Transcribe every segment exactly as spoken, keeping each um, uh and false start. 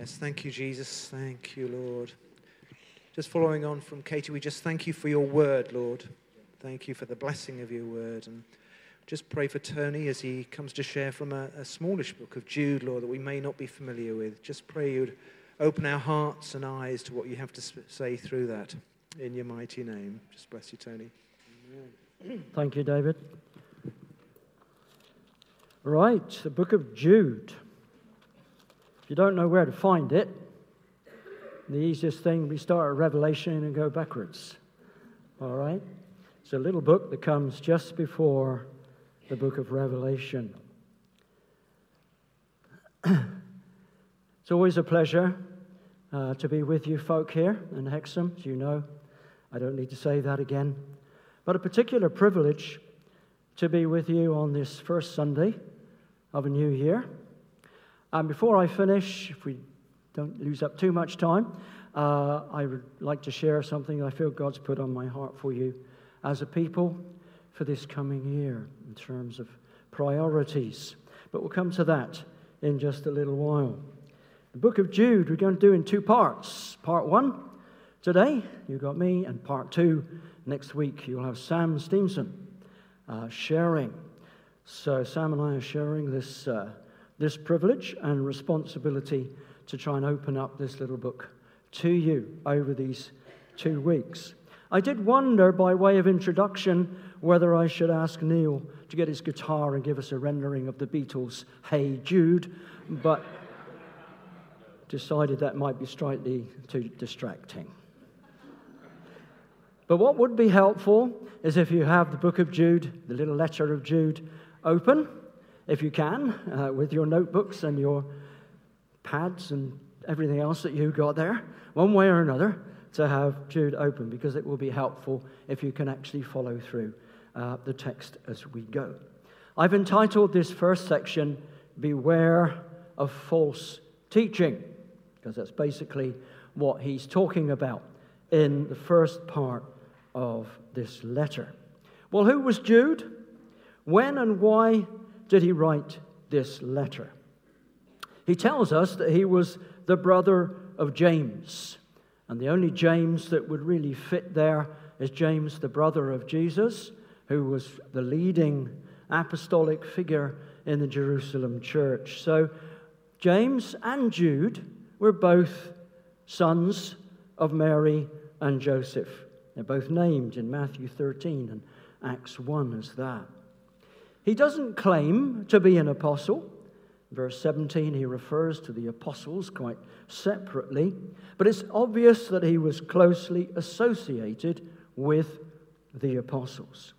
Yes, thank you, Jesus. Thank you, Lord. Just following on from Katie, we just thank you for your word, Lord. Thank you for the blessing of your word. And just pray for Tony as he comes to share from a, a smallish book of Jude, Lord, that we may not be familiar with. Just pray you'd open our hearts and eyes to what you have to say through that. In your mighty name. Just bless you, Tony. Amen. Thank you, David. Right, the book of Jude. If you don't know where to find it, the easiest thing, we start at Revelation and go backwards. All right? It's a little book that comes just before the book of Revelation. It's always a pleasure uh, to be with you folk here in Hexham, as you know. I don't need to say that again. But a particular privilege to be with you on this first Sunday of a new year. And before I finish, if we don't lose up too much time, uh, I would like to share something I feel God's put on my heart for you as a people for this coming year in terms of priorities. But we'll come to that in just a little while. The book of Jude we're going to do in two parts. Part one today, you got me, and part two next week. You'll have Sam Stevenson uh, sharing. So Sam and I are sharing this uh, this privilege and responsibility to try and open up this little book to you over these two weeks. I did wonder, by way of introduction, whether I should ask Neil to get his guitar and give us a rendering of the Beatles' Hey Jude, but decided that might be slightly too distracting. But what would be helpful is if you have the book of Jude, the little letter of Jude, open, if you can, uh, with your notebooks and your pads and everything else that you got there, one way or another, to have Jude open, because it will be helpful if you can actually follow through uh, the text as we go. I've entitled this first section, Beware of False Teaching, because that's basically what he's talking about in the first part of this letter. Well, who was Jude? When and why did he write this letter? He tells us that he was the brother of James. And the only James that would really fit there is James, the brother of Jesus, who was the leading apostolic figure in the Jerusalem church. So James and Jude were both sons of Mary and Joseph. They're both named in Matthew thirteen and Acts one as that. He doesn't claim to be an apostle. Verse seventeen, he refers to the apostles quite separately, but it's obvious that he was closely associated with the apostles.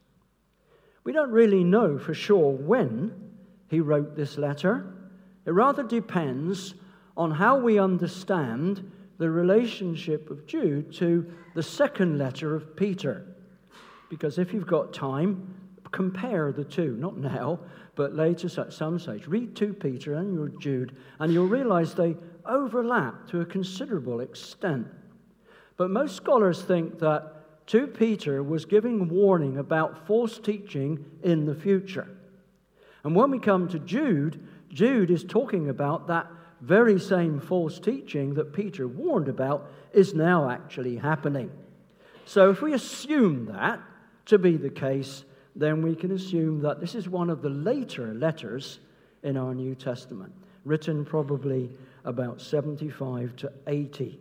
We don't really know for sure when he wrote this letter. It rather depends on how we understand the relationship of Jude to the second letter of Peter. Because if you've got time, compare the two, not now, but later at some stage. Read Second Peter and your Jude, and you'll realize they overlap to a considerable extent. But most scholars think that Second Peter was giving warning about false teaching in the future. And when we come to Jude, Jude is talking about that very same false teaching that Peter warned about is now actually happening. So if we assume that to be the case, then we can assume that this is one of the later letters in our New Testament, written probably about seventy-five to eighty.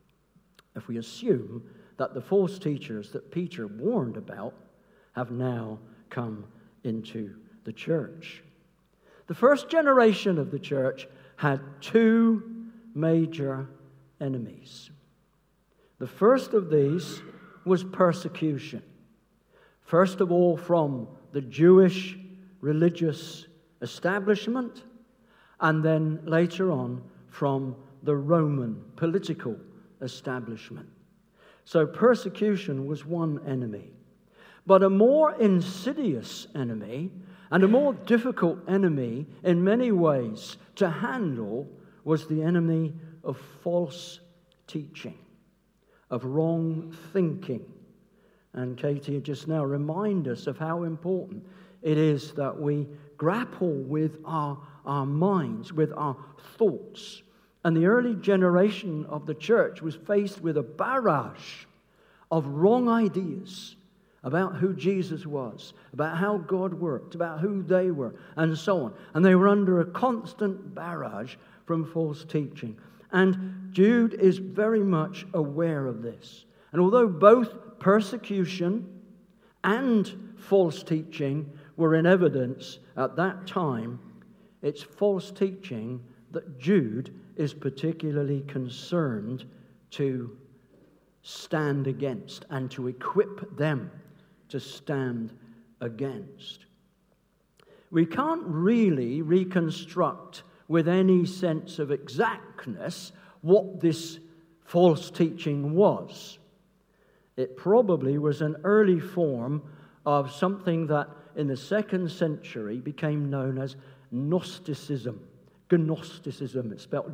If we assume that the false teachers that Peter warned about have now come into the church. The first generation of the church had two major enemies. The first of these was persecution. First of all, from the Jewish religious establishment, and then later on from the Roman political establishment. So persecution was one enemy. But a more insidious enemy, and a more difficult enemy in many ways to handle, was the enemy of false teaching, of wrong thinking. And Katie just now reminded us of how important it is that we grapple with our, our minds, with our thoughts, And the early generation of the church was faced with a barrage of wrong ideas about who Jesus was, about how God worked, about who they were, and so on. And they were under a constant barrage from false teaching. And Jude is very much aware of this. And although both persecution and false teaching were in evidence at that time, it's false teaching that Jude is particularly concerned to stand against and to equip them to stand against. We can't really reconstruct with any sense of exactness what this false teaching was. It probably was an early form of something that in the second century became known as Gnosticism. Gnosticism, it's spelled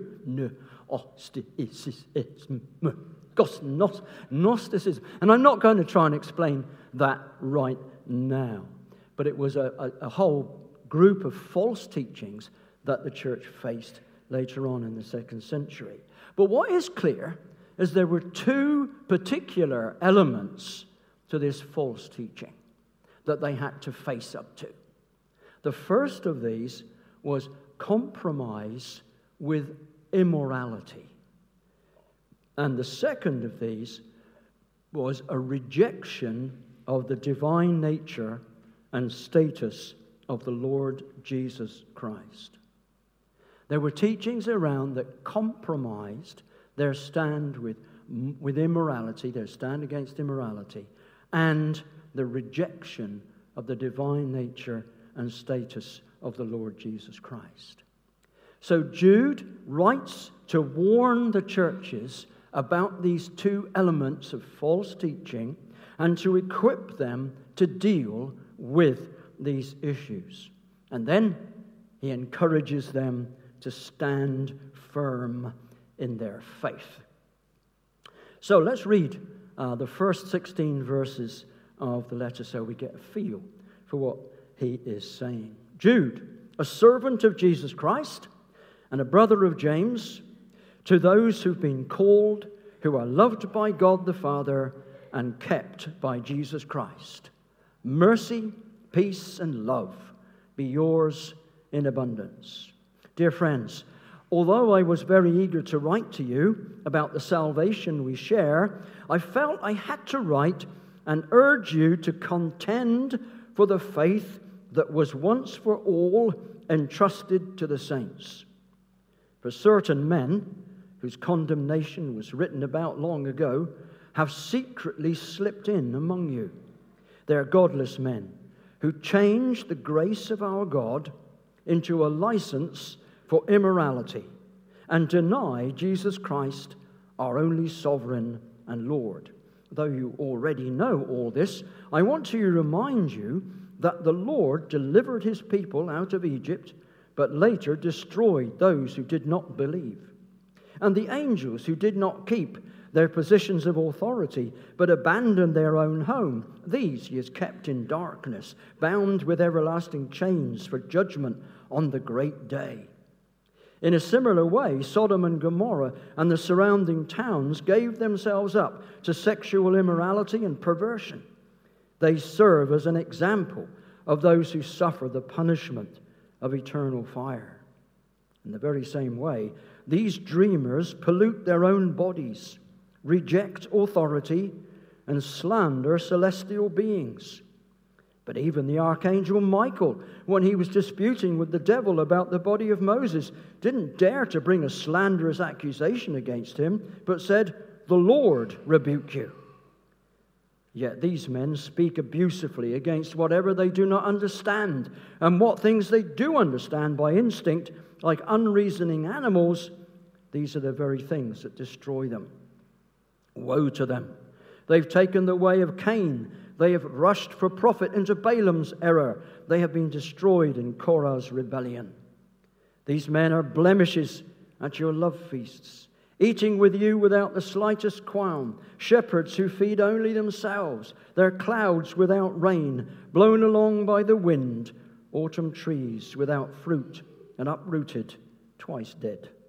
G-N-O-S-T-I-C-I-S-M. Gnosticism. And I'm not going to try and explain that right now. But it was a, a, a whole group of false teachings that the church faced later on in the second century. But what is clear is there were two particular elements to this false teaching that they had to face up to. The first of these was compromise with immorality. And the second of these was a rejection of the divine nature and status of the Lord Jesus Christ. There were teachings around that compromised their stand with, with immorality, their stand against immorality, and the rejection of the divine nature and status of the Lord Jesus Christ. So Jude writes to warn the churches about these two elements of false teaching and to equip them to deal with these issues. And then he encourages them to stand firm in their faith. So let's read uh, the first sixteen verses of the letter so we get a feel for what he is saying. Jude, a servant of Jesus Christ and a brother of James, to those who've been called, who are loved by God the Father and kept by Jesus Christ. Mercy, peace, and love be yours in abundance. Dear friends, although I was very eager to write to you about the salvation we share, I felt I had to write and urge you to contend for the faith that was once for all entrusted to the saints. For certain men, whose condemnation was written about long ago, have secretly slipped in among you. They are godless men who change the grace of our God into a license for immorality and deny Jesus Christ, our only sovereign and Lord. Though you already know all this, I want to remind you that the Lord delivered his people out of Egypt, but later destroyed those who did not believe. And the angels who did not keep their positions of authority, but abandoned their own home, these he has kept in darkness, bound with everlasting chains for judgment on the great day. In a similar way, Sodom and Gomorrah and the surrounding towns gave themselves up to sexual immorality and perversion. They serve as an example of those who suffer the punishment of eternal fire. In the very same way, these dreamers pollute their own bodies, reject authority, and slander celestial beings. But even the archangel Michael, when he was disputing with the devil about the body of Moses, didn't dare to bring a slanderous accusation against him, but said, "The Lord rebuke you." Yet these men speak abusively against whatever they do not understand, and what things they do understand by instinct, like unreasoning animals, these are the very things that destroy them. Woe to them! They've taken the way of Cain. They have rushed for profit into Balaam's error. They have been destroyed in Korah's rebellion. These men are blemishes at your love feasts, eating with you without the slightest qualm, shepherds who feed only themselves. They're clouds without rain, blown along by the wind, autumn trees without fruit and uprooted, twice dead.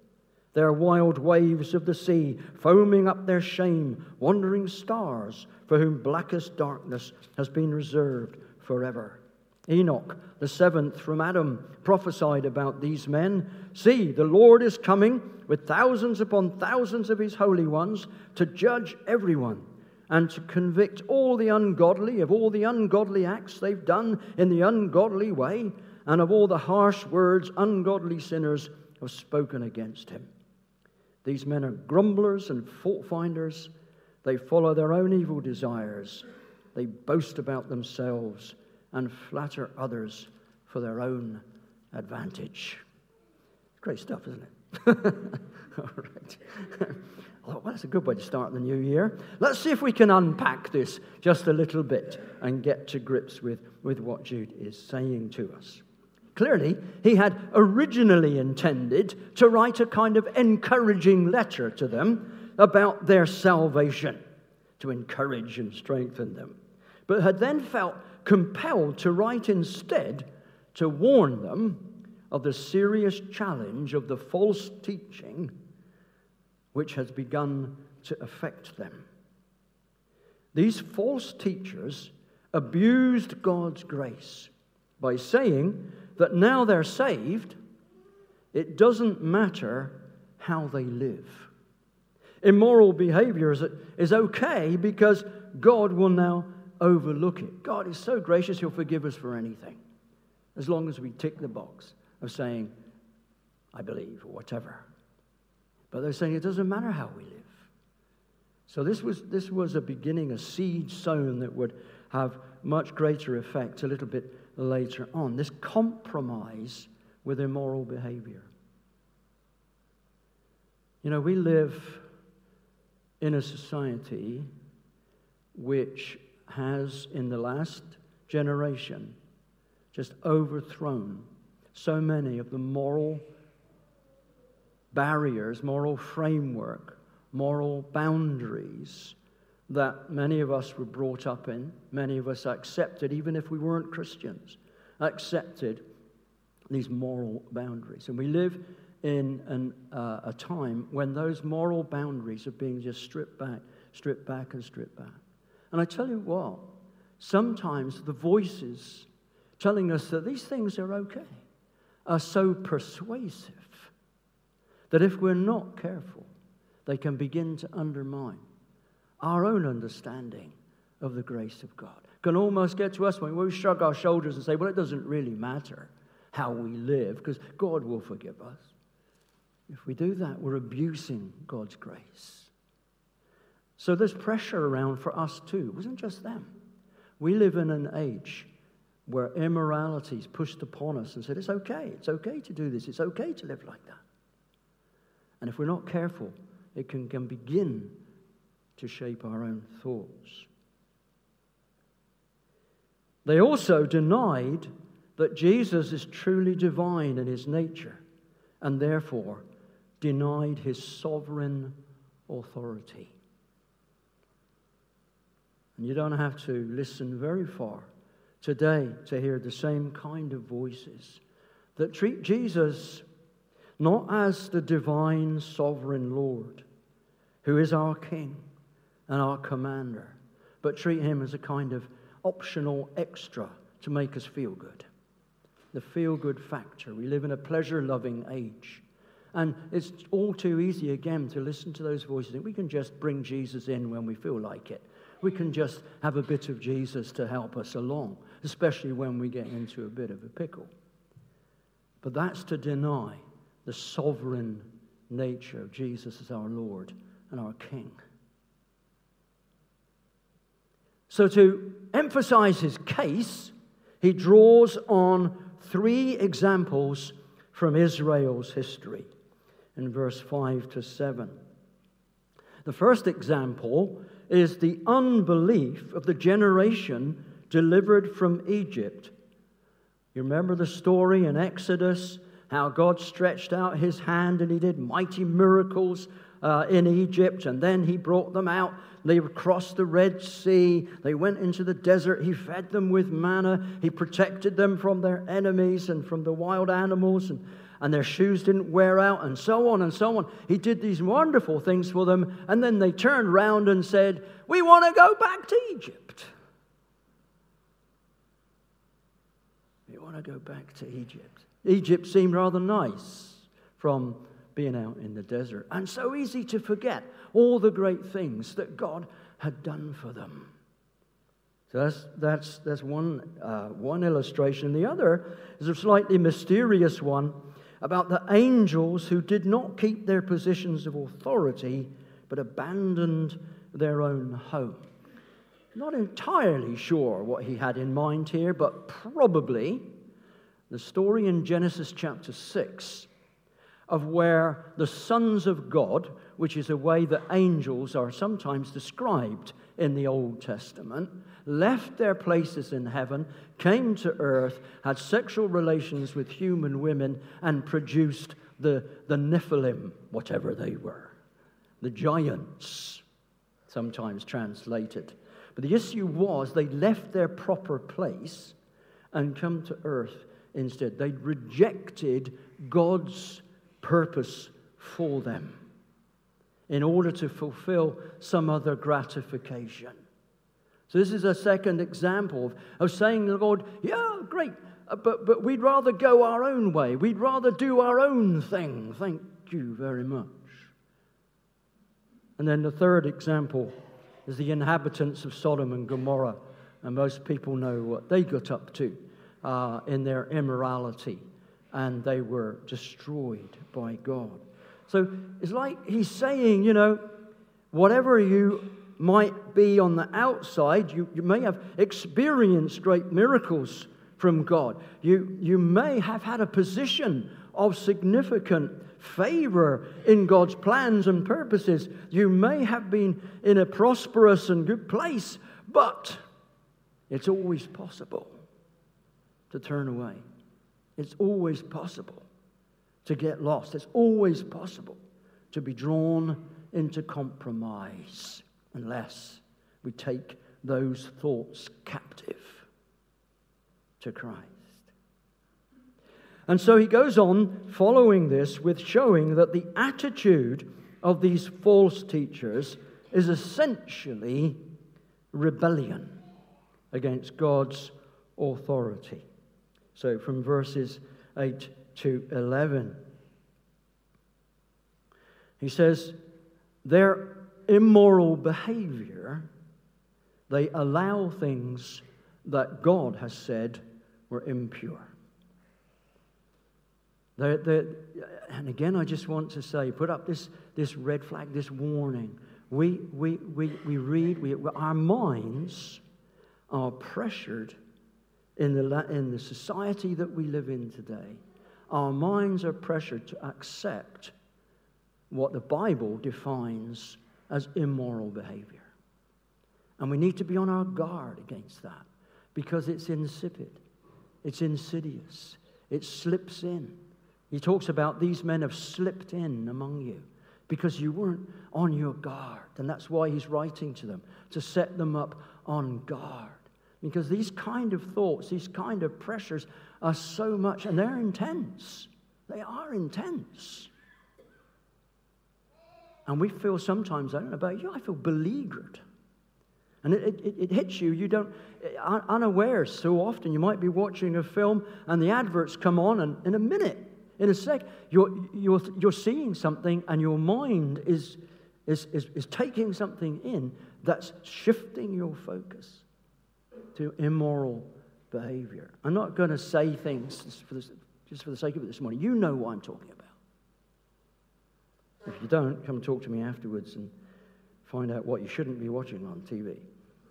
Their wild waves of the sea, foaming up their shame, wandering stars, for whom blackest darkness has been reserved forever. Enoch, the seventh from Adam, prophesied about these men. See, the Lord is coming with thousands upon thousands of his holy ones to judge everyone and to convict all the ungodly of all the ungodly acts they've done in the ungodly way and of all the harsh words ungodly sinners have spoken against him. These men are grumblers and fault-finders. They follow their own evil desires. They boast about themselves and flatter others for their own advantage. Great stuff, isn't it? All right. Well, that's a good way to start the new year. Let's see if we can unpack this just a little bit and get to grips with, with what Jude is saying to us. Clearly, he had originally intended to write a kind of encouraging letter to them about their salvation, to encourage and strengthen them, but had then felt compelled to write instead to warn them of the serious challenge of the false teaching which has begun to affect them. These false teachers abused God's grace by saying that now they're saved, it doesn't matter how they live. Immoral behavior is, is okay because God will now overlook it. God is so gracious, he'll forgive us for anything, as long as we tick the box of saying, I believe, or whatever. But they're saying it doesn't matter how we live. So this was, this was a beginning, a seed sown that would have much greater effect a little bit later on. This compromise with immoral behavior. You know, we live in a society which has, in the last generation, just overthrown so many of the moral barriers, moral framework, moral boundaries that many of us were brought up in, many of us accepted, even if we weren't Christians, accepted these moral boundaries. And we live in an, uh, a time when those moral boundaries are being just stripped back, stripped back and stripped back. And I tell you what, sometimes the voices telling us that these things are okay are so persuasive that if we're not careful, they can begin to undermine our own understanding of the grace of God. Can almost get to us when we shrug our shoulders and say, well, it doesn't really matter how we live because God will forgive us. If we do that, we're abusing God's grace. So there's pressure around for us too. It wasn't just them. We live in an age where immorality is pushed upon us and said, it's okay, it's okay to do this, it's okay to live like that. And if we're not careful, it can, can begin to shape our own thoughts. They also denied that Jesus is truly divine in his nature and therefore denied his sovereign authority. And you don't have to listen very far today to hear the same kind of voices that treat Jesus not as the divine sovereign Lord, who is our King and our commander, but treat him as a kind of optional extra to make us feel good. The feel-good factor. We live in a pleasure-loving age. And it's all too easy, again, to listen to those voices. We can just bring Jesus in when we feel like it. We can just have a bit of Jesus to help us along, especially when we get into a bit of a pickle. But that's to deny the sovereign nature of Jesus as our Lord and our King. So to emphasize his case, he draws on three examples from Israel's history in verse five to seven. The first example is the unbelief of the generation delivered from Egypt. You remember the story in Exodus, how God stretched out his hand and he did mighty miracles uh, in Egypt, and then he brought them out. They crossed the Red Sea. They went into the desert. He fed them with manna. He protected them from their enemies and from the wild animals. And, and their shoes didn't wear out, and so on and so on. He did these wonderful things for them, and then they turned round and said, "We want to go back to Egypt. We want to go back to Egypt." Egypt seemed rather nice from being out in the desert, and so easy to forget all the great things that God had done for them. So that's that's that's one uh, one illustration. The other is a slightly mysterious one about the angels who did not keep their positions of authority, but abandoned their own home. Not entirely sure what he had in mind here, but probably the story in Genesis chapter six of where the sons of God, which is a way that angels are sometimes described in the Old Testament, left their places in heaven, came to earth, had sexual relations with human women, and produced the, the Nephilim, whatever they were, the giants, sometimes translated. But the issue was they left their proper place and come to earth instead. They rejected God's purpose for them in order to fulfill some other gratification. So this is a second example of, of saying to the Lord, yeah, great, but, but we'd rather go our own way. We'd rather do our own thing. Thank you very much. And then the third example is the inhabitants of Sodom and Gomorrah. And most people know what they got up to uh, in their immorality. And they were destroyed by God. So it's like he's saying, you know, whatever you might be on the outside, you, you may have experienced great miracles from God. You, you may have had a position of significant favor in God's plans and purposes. You may have been in a prosperous and good place, but it's always possible to turn away. It's always possible to get lost. It's always possible to be drawn into compromise unless we take those thoughts captive to Christ. And so he goes on following this with showing that the attitude of these false teachers is essentially rebellion against God's authority. So from verses eight to eleven, he says, their immoral behavior, they allow things that God has said were impure. They're, they're, and again, I just want to say, put up this, this red flag, this warning. We, we, we, we read, we, our minds are pressured in the, in the society that we live in today. Our minds are pressured to accept what the Bible defines as immoral behavior. And we need to be on our guard against that because it's insipid. It's insidious. It slips in. He talks about these men have slipped in among you because you weren't on your guard. And that's why he's writing to them, to set them up on guard. Because these kind of thoughts, these kind of pressures are so much, and they're intense. They are intense. And we feel sometimes, I don't know about you, I feel beleaguered. And it, it, it hits you, you don't, unaware so often. You might be watching a film and the adverts come on, and in a minute, in a sec, you're, you're, you're seeing something and your mind is, is, is, is taking something in that's shifting your focus to immoral behavior. I'm not going to say things just for, this, just for the sake of it this morning. You know what I'm talking about. If you don't, come talk to me afterwards and find out what you shouldn't be watching on T V.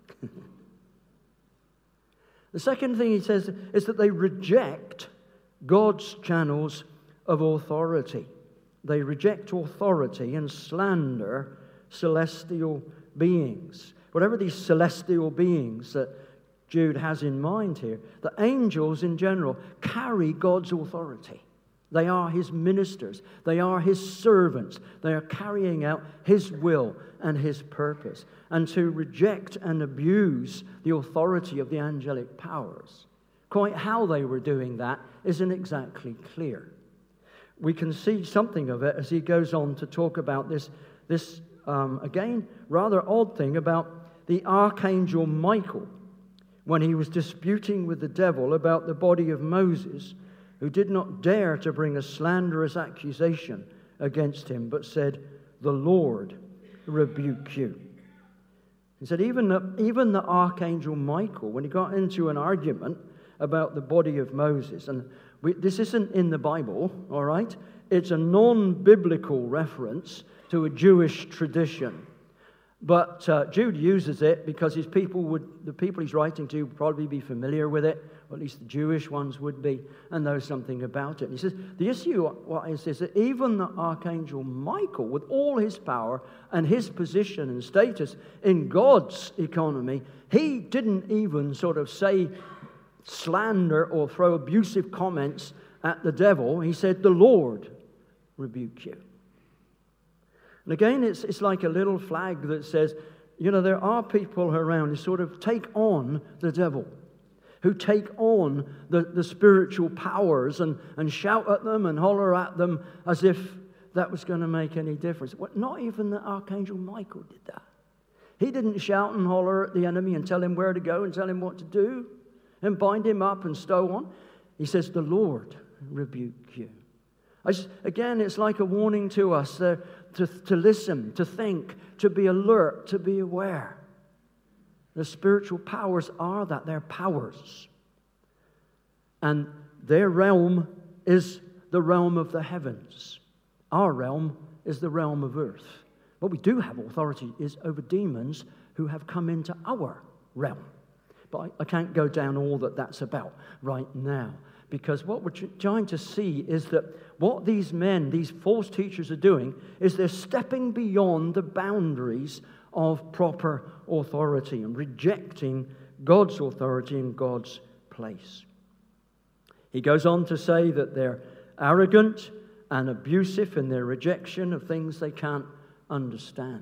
The second thing he says is that they reject God's channels of authority. They reject authority and slander celestial beings. Whatever these celestial beings that Jude has in mind here, the angels in general carry God's authority. They are his ministers. They are his servants. They are carrying out his will and his purpose. And to reject and abuse the authority of the angelic powers, quite how they were doing that isn't exactly clear. we can see something of it as he goes on to talk about this, this um, again, rather odd thing about the archangel Michael when he was disputing with the devil about the body of Moses, who did not dare to bring a slanderous accusation against him, but said, "The Lord rebuke you." He said even the, even the archangel Michael, when he got into an argument about the body of Moses, and we, this isn't in the Bible, all right? It's a non-biblical reference to a Jewish tradition. But uh, Jude uses it because his people would, the people he's writing to would probably be familiar with it, or at least the Jewish ones would be, and know something about it. And he says, the issue what is, is that even the archangel Michael, with all his power and his position and status in God's economy, he didn't even sort of say slander or throw abusive comments at the devil. He said, "The Lord rebuke you." And again, it's, it's like a little flag that says, you know, there are people around who sort of take on the devil, who take on the, the spiritual powers and, and shout at them and holler at them as if that was going to make any difference. Well, not even the archangel Michael did that. He didn't shout and holler at the enemy and tell him where to go and tell him what to do and bind him up and so on. He says, "The Lord rebuke you." I just, again, it's like a warning to us uh, to, to listen, to think, to be alert, to be aware. The spiritual powers are that. They're powers. And their realm is the realm of the heavens. Our realm is the realm of earth. What we do have authority is over demons who have come into our realm. But I, I can't go down all that that's about right now. Because what we're trying to see is that what these men, these false teachers are doing is they're stepping beyond the boundaries of proper authority and rejecting God's authority in God's place. He goes on to say that they're arrogant and abusive in their rejection of things they can't understand.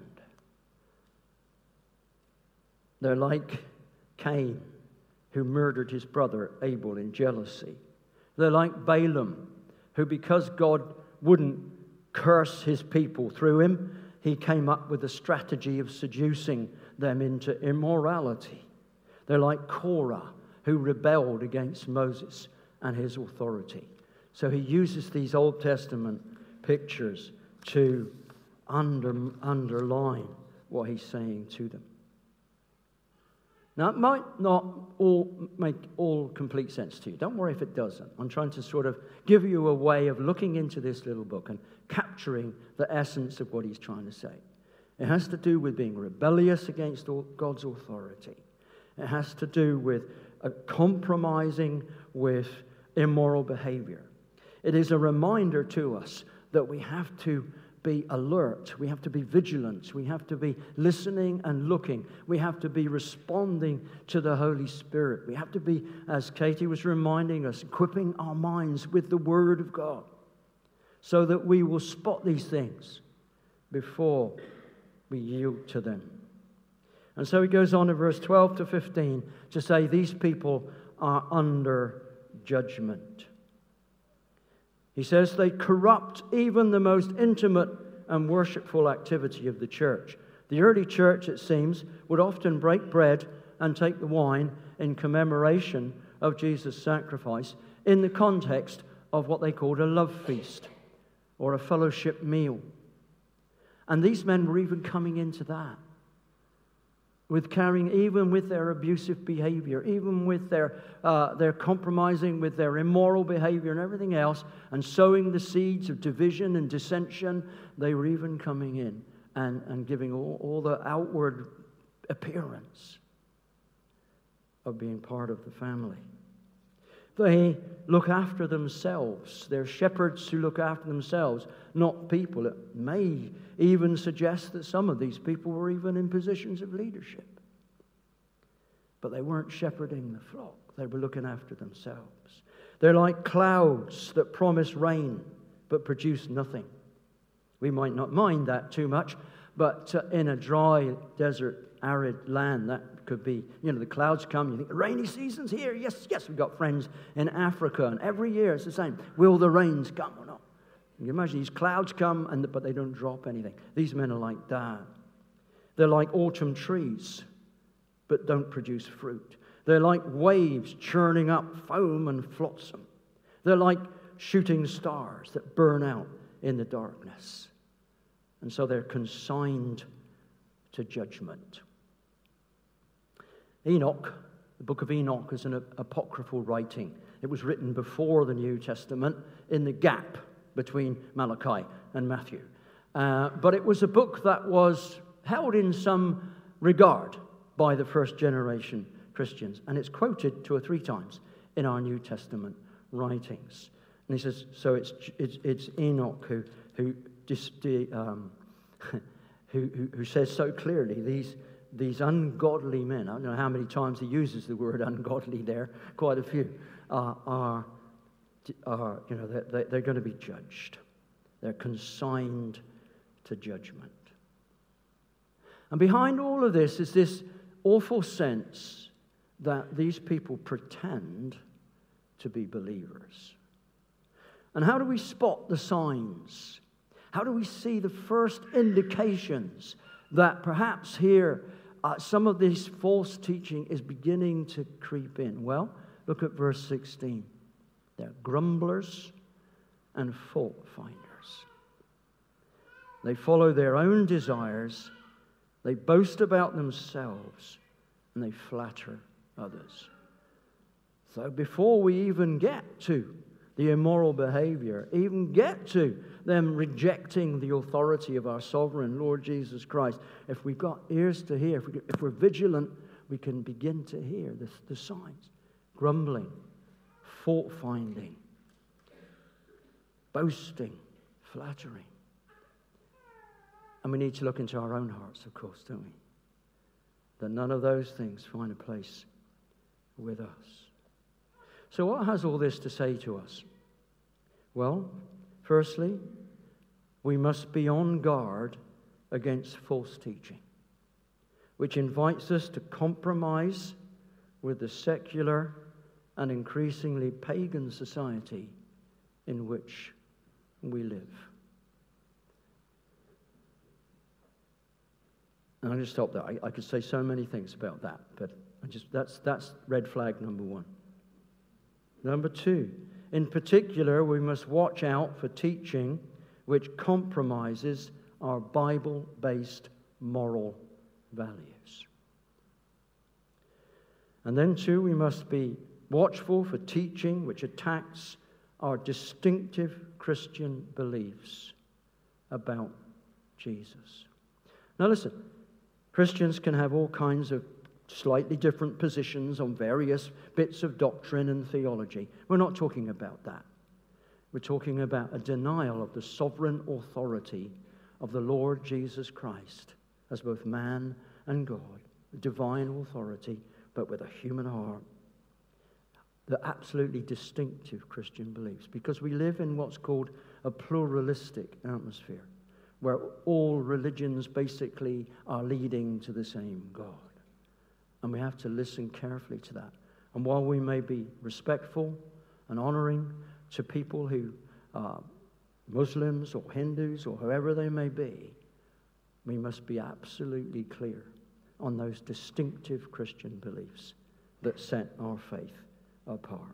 They're like Cain, who murdered his brother Abel in jealousy. They're like Balaam, who because God wouldn't curse his people through him, he came up with a strategy of seducing them into immorality. They're like Korah, who rebelled against Moses and his authority. So he uses these Old Testament pictures to under, underline what he's saying to them. Now, it might not all make all complete sense to you. Don't worry if it doesn't. I'm trying to sort of give you a way of looking into this little book and capturing the essence of what he's trying to say. It has to do with being rebellious against God's authority. It has to do with uh, compromising with immoral behavior. It is a reminder to us that we have to be alert, we have to be vigilant, we have to be listening and looking, we have to be responding to the Holy Spirit. We have to be, as Katie was reminding us, equipping our minds with the Word of God so that we will spot these things before we yield to them. And so he goes on in verse twelve to fifteen to say these people are under judgment. He says they corrupt even the most intimate and worshipful activity of the church. The early church, it seems, would often break bread and take the wine in commemoration of Jesus' sacrifice in the context of what they called a love feast or a fellowship meal. And these men were even coming into that, with carrying, even with their abusive behavior, even with their uh, their compromising with their immoral behavior and everything else, and sowing the seeds of division and dissension, they were even coming in and, and giving all, all the outward appearance of being part of the family. They look after themselves. They're shepherds who look after themselves, not people. It may even suggest that some of these people were even in positions of leadership. But they weren't shepherding the flock. They were looking after themselves. They're like clouds that promise rain but produce nothing. We might not mind that too much, but uh, in a dry, desert, arid land, that could be, you know, the clouds come, you think, the rainy season's here. Yes, yes, we've got friends in Africa, and every year it's the same. Will the rains come or not? You imagine these clouds come, and but they don't drop anything. These men are like that. They're like autumn trees, but don't produce fruit. They're like waves churning up foam and flotsam. They're like shooting stars that burn out in the darkness. And so they're consigned to judgment. Enoch, the book of Enoch, is an apocryphal writing. It was written before the New Testament, in the gap between Malachi and Matthew. Uh, but it was a book that was held in some regard by the first generation Christians. And it's quoted two or three times in our New Testament writings. And he says, so it's it's, it's Enoch who who, just, um, who who who says so clearly these these ungodly men. I don't know how many times he uses the word ungodly there. Quite a few uh, are are you know they're, they're going to be judged. They're consigned to judgment. And behind all of this is this awful sense that these people pretend to be believers. And how do we spot the signs? How do we see the first indications that perhaps here uh, some of this false teaching is beginning to creep in? Well, look at verse sixteen. They're grumblers and fault finders. They follow their own desires, they boast about themselves, and they flatter others. So before we even get to the immoral behavior, even get to them rejecting the authority of our sovereign Lord Jesus Christ, if we've got ears to hear, if, we, if we're vigilant, we can begin to hear the, the signs. Grumbling, fault-finding, boasting, flattering. And we need to look into our own hearts, of course, don't we? That none of those things find a place with us. So what has all this to say to us? Well, firstly, we must be on guard against false teaching, which invites us to compromise with the secular and increasingly pagan society in which we live. And I'll just stop there. I, I could say so many things about that, but I just that's that's red flag number one. Number two, in particular, we must watch out for teaching which compromises our Bible-based moral values. And then, two, we must be watchful for teaching which attacks our distinctive Christian beliefs about Jesus. Now listen, Christians can have all kinds of slightly different positions on various bits of doctrine and theology. We're not talking about that. We're talking about a denial of the sovereign authority of the Lord Jesus Christ as both man and God, divine authority, but with a human heart. The absolutely distinctive Christian beliefs, because we live in what's called a pluralistic atmosphere, where all religions basically are leading to the same God. And we have to listen carefully to that. And while we may be respectful and honoring to people who are Muslims or Hindus or whoever they may be, we must be absolutely clear on those distinctive Christian beliefs that set our faith apart.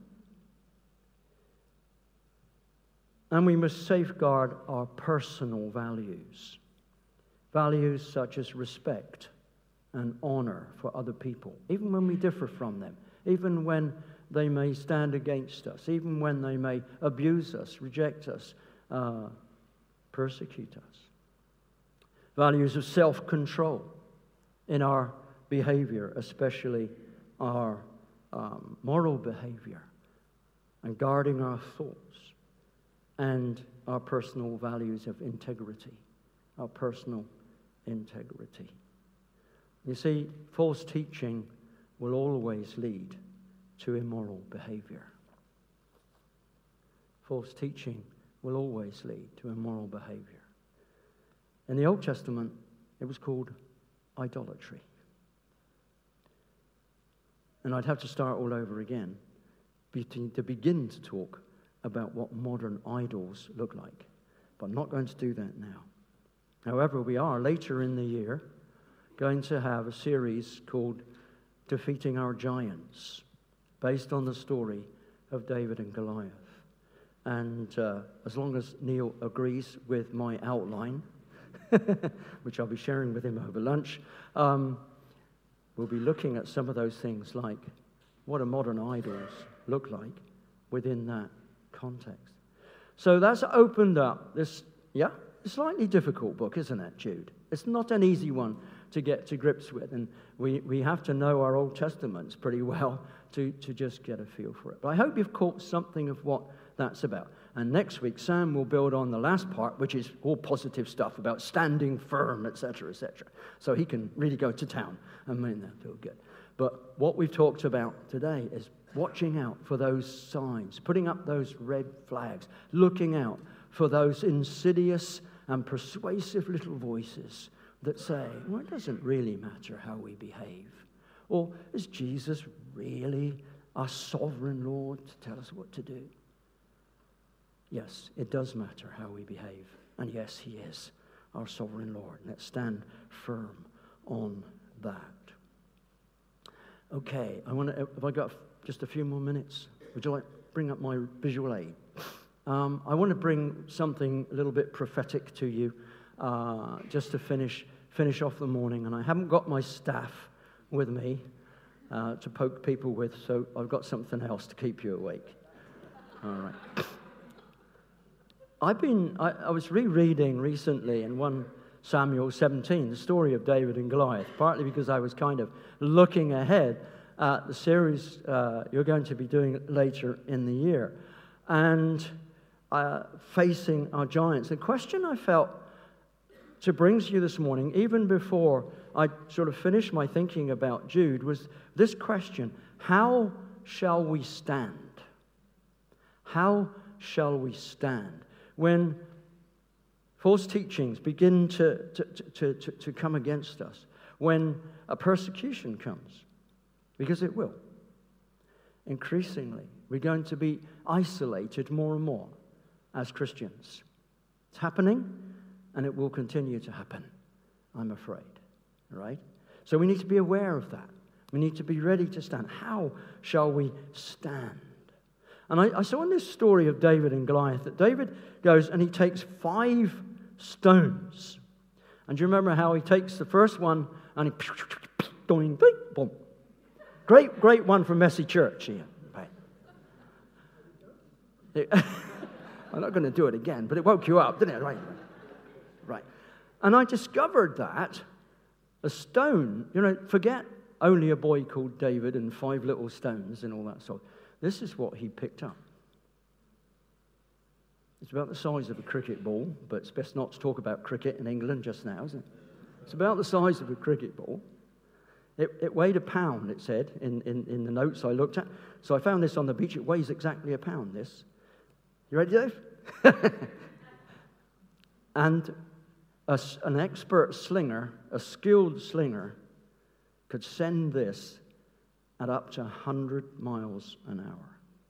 And we must safeguard our personal values. Values such as respect and honor for other people, even when we differ from them, even when they may stand against us, even when they may abuse us, reject us, uh, persecute us. Values of self-control in our behavior, especially our um, moral behavior, and guarding our thoughts and our personal values of integrity, our personal integrity. You see, false teaching will always lead to immoral behavior. False teaching will always lead to immoral behavior. In the Old Testament, it was called idolatry. And I'd have to start all over again to begin to talk about what modern idols look like. But I'm not going to do that now. However, we are later in the year going to have a series called Defeating Our Giants, based on the story of David and Goliath. And uh, as long as Neil agrees with my outline, which I'll be sharing with him over lunch, um, we'll be looking at some of those things, like what do modern idols look like within that context. So that's opened up this, yeah, slightly difficult book, isn't it, Jude? It's not an easy one to get to grips with, and we, we have to know our Old Testaments pretty well to, to just get a feel for it. But I hope you've caught something of what that's about. And next week, Sam will build on the last part, which is all positive stuff about standing firm, et cetera, et cetera. So he can really go to town and make that feel good. But what we've talked about today is watching out for those signs, putting up those red flags, looking out for those insidious and persuasive little voices that say, well, it doesn't really matter how we behave. Or is Jesus really our sovereign Lord to tell us what to do? Yes, it does matter how we behave. And yes, he is our sovereign Lord. Let's stand firm on that. Okay, I want to, have I got just a few more minutes? Would you like to bring up my visual aid? Um, I want to bring something a little bit prophetic to you, uh, just to finish finish off the morning. And I haven't got my staff with me uh, to poke people with, so I've got something else to keep you awake. All right. I've been, I, I was rereading recently in First Samuel seventeen, the story of David and Goliath, partly because I was kind of looking ahead at the series uh, you're going to be doing later in the year, and uh, facing our giants. The question I felt to bring to you this morning, even before I sort of finished my thinking about Jude, was this question: how shall we stand? How shall we stand when false teachings begin to, to, to, to, to come against us, when a persecution comes? Because it will. Increasingly, we're going to be isolated more and more as Christians. It's happening, and it will continue to happen, I'm afraid. Right? So we need to be aware of that. We need to be ready to stand. How shall we stand? And I, I saw in this story of David and Goliath that David goes and he takes five stones. And do you remember how he takes the first one and he... Doing, boom. Great, great one for Messy Church here. Right. I'm not going to do it again, but it woke you up, didn't it? Right. Right. And I discovered that a stone, you know, forget only a boy called David and five little stones and all that sort. This is what he picked up. It's about the size of a cricket ball, but it's best not to talk about cricket in England just now, isn't it? It's about the size of a cricket ball. It, it weighed a pound, it said, in, in, in the notes I looked at. So I found this on the beach. It weighs exactly a pound, this. You ready, Dave? And a, an expert slinger, a skilled slinger, could send this at up to one hundred miles an hour.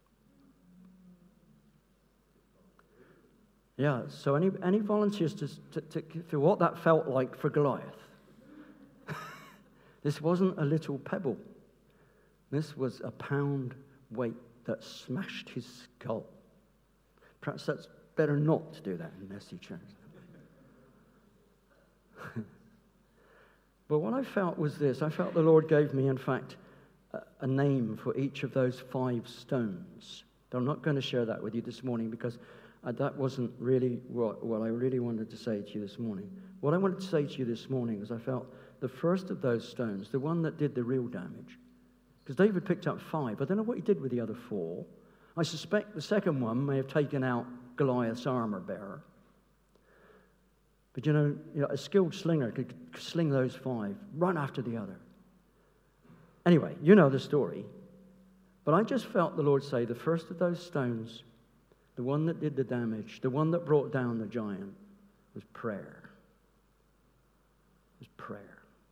Yeah, so any any volunteers to, to, to for what that felt like for Goliath? This wasn't a little pebble. This was a pound weight that smashed his skull. Perhaps that's better not to do that in Messy Church. But what I felt was this. I felt the Lord gave me, in fact, a, a name for each of those five stones. But I'm not going to share that with you this morning because uh, that wasn't really what, what I really wanted to say to you this morning. What I wanted to say to you this morning is I felt the first of those stones, the one that did the real damage, because David picked up five. I don't know what he did with the other four. I suspect the second one may have taken out Goliath's armor bearer. But you know, you know, a skilled slinger could sling those five, run after the other. Anyway, you know the story. But I just felt the Lord say the first of those stones, the one that did the damage, the one that brought down the giant, was prayer. It was prayer.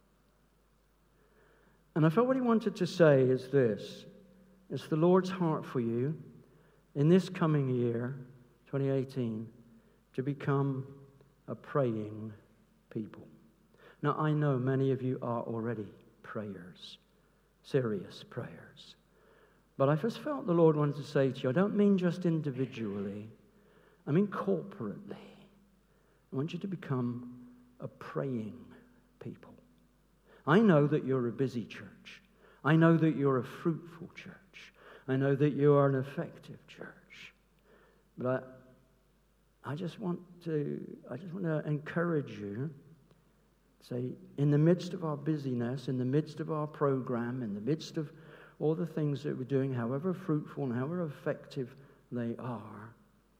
And I felt what he wanted to say is this. It's the Lord's heart for you in this coming year, twenty eighteen, to become a praying people. Now, I know many of you are already prayers, serious prayers. But I just felt the Lord wanted to say to you, I don't mean just individually, I mean corporately. I want you to become a praying people. I know that you're a busy church. I know that you're a fruitful church. I know that you are an effective church. But I, I just want to, I just want to encourage you. Say, in the midst of our busyness, in the midst of our program, in the midst of all the things that we're doing, however fruitful and however effective they are,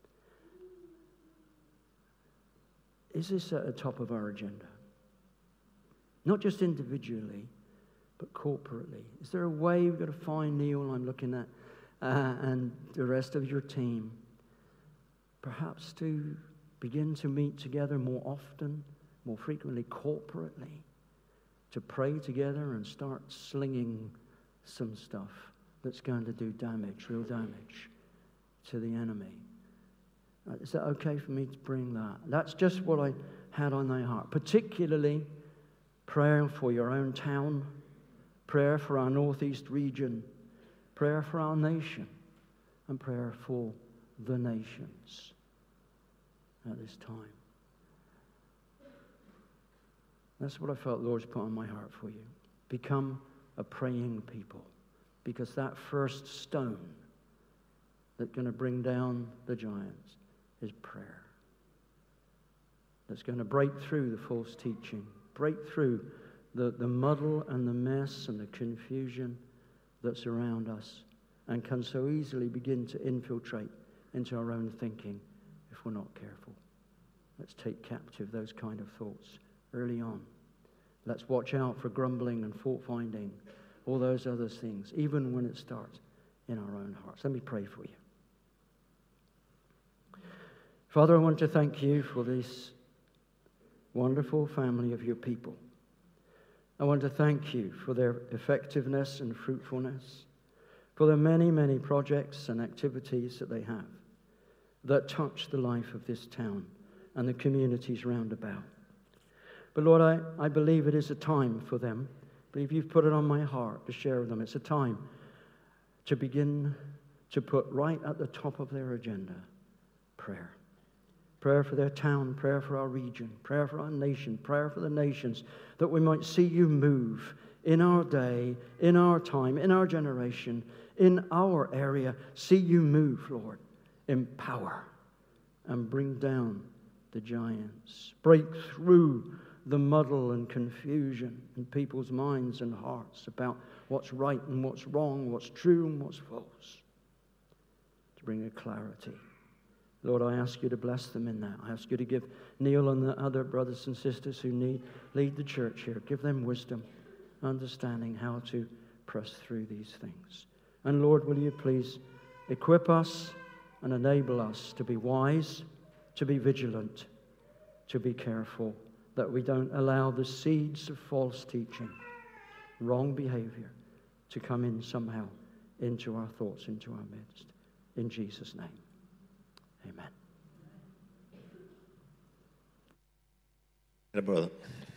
is this at the top of our agenda? Not just individually, but corporately. Is there a way we've got to find, Neil, I'm looking at, uh, and the rest of your team, perhaps to begin to meet together more often, more frequently, corporately, to pray together and start slinging some stuff that's going to do damage, real damage to the enemy. Uh, is that okay for me to bring that? That's just what I had on my heart. Particularly prayer for your own town, prayer for our northeast region, prayer for our nation, and prayer for the nations at this time. That's what I felt the Lord's put on my heart for you. Become a praying people. Because that first stone that's going to bring down the giants is prayer. That's going to break through the false teaching, break through the, the muddle and the mess and the confusion that's around us, and can so easily begin to infiltrate into our own thinking if we're not careful. Let's take captive those kind of thoughts early on. Let's watch out for grumbling and fault-finding, all those other things, even when it starts in our own hearts. Let me pray for you. Father, I want to thank you for this wonderful family of your people. I want to thank you for their effectiveness and fruitfulness, for the many, many projects and activities that they have that touch the life of this town and the communities round about. But Lord, I, I believe it is a time for them. I believe you've put it on my heart to share with them. It's a time to begin to put right at the top of their agenda prayer. Prayer for their town, prayer for our region, prayer for our nation, prayer for the nations, that we might see you move in our day, in our time, in our generation, in our area. See you move, Lord, in power and bring down the giants. Break through the muddle and confusion in people's minds and hearts about what's right and what's wrong, what's true and what's false, to bring a clarity. Lord, I ask you to bless them in that. I ask you to give Neil and the other brothers and sisters who need lead the church here, give them wisdom, understanding how to press through these things. And Lord, will you please equip us and enable us to be wise, to be vigilant, to be careful, that we don't allow the seeds of false teaching, wrong behavior, to come in somehow into our thoughts, into our midst. In Jesus' name, amen. Brother.